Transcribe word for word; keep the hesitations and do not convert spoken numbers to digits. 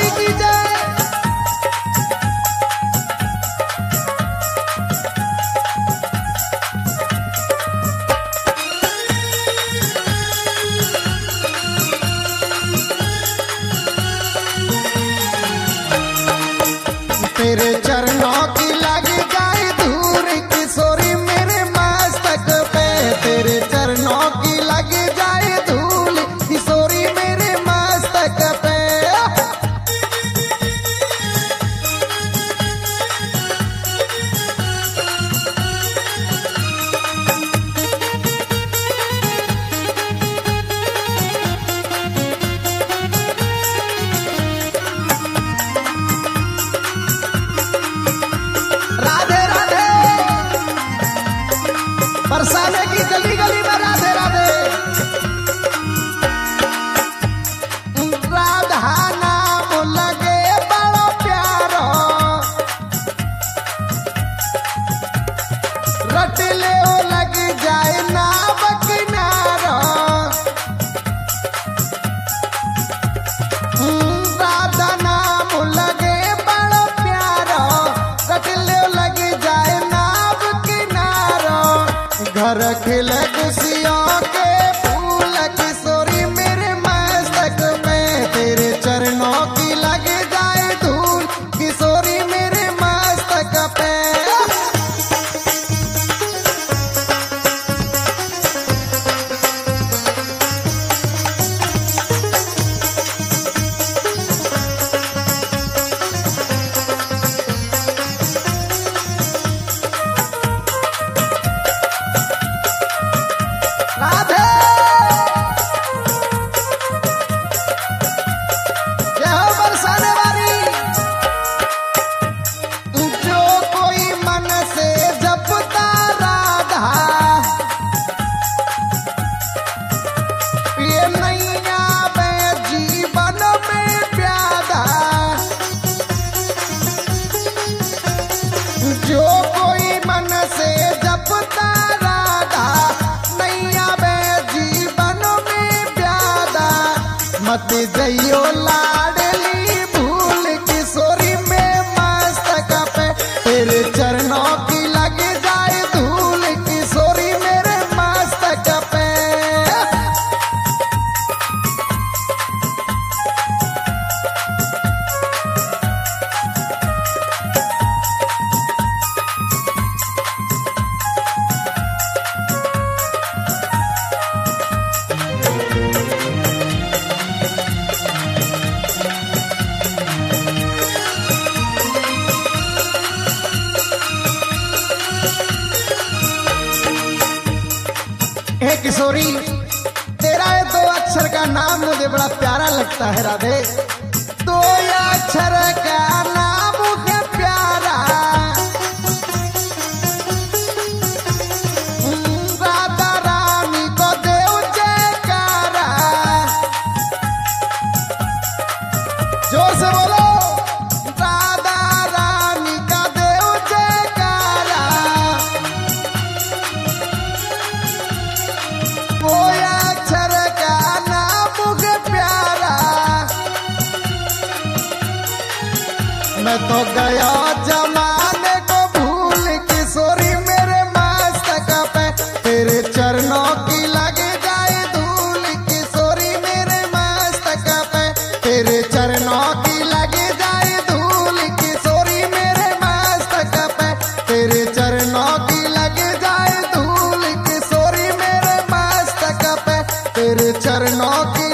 किशोरी की जय। तेरे चरणों की लग जाए धूल किशोरी मेरे मस्तक पे। तेरे चरणों की लग जाए धूल किशोरी मेरे मस्तक पे। बरसाने की गली गली में राधे राधे। राधा नाम लगे बड़ो प्यारो, रट ले लग जाए नाव किनारो। राधा नाम लगे बड़ो प्यारो, रट ले लग जाए नाव किनारो। घर खिले खुशियों के फूल किशोरी मेरे मस्तक में। तेरे चरणों की लग जाए धूल किशोरी मेरे मस्तक पे। जो कोई मन से जपता राधा नैया में जीवन में प्यादा। मत जइयो लाडली भूल किशोरी में मस्तक पे। तेरे चरणों की लग जाए धूल किशोरी मेरे मस्तक पे। हे किशोरी तेरा ये दो अक्षर का नाम मुझे बड़ा प्यारा लगता है राधे। दो अक्षर का नाम मुझे प्यारा। राधा रानी को देव जयकारा। जोर से बोलो राधा रानी का देव जयकारा। कोई अक्षर का नाम मुझे प्यारा। मैं तो गया जमाने को भूल किशोरी मेरे मस्तक पे। तेरे चरणों की लग जाए धूल किशोरी मेरे मस्तक पे। तेरे चरणों की लग जाए धूल किशोरी मेरे मस्तक पे। तेरे चरणों की लग जाए धूल किशोरी मेरे मस्तक पे। तेरे चरणों की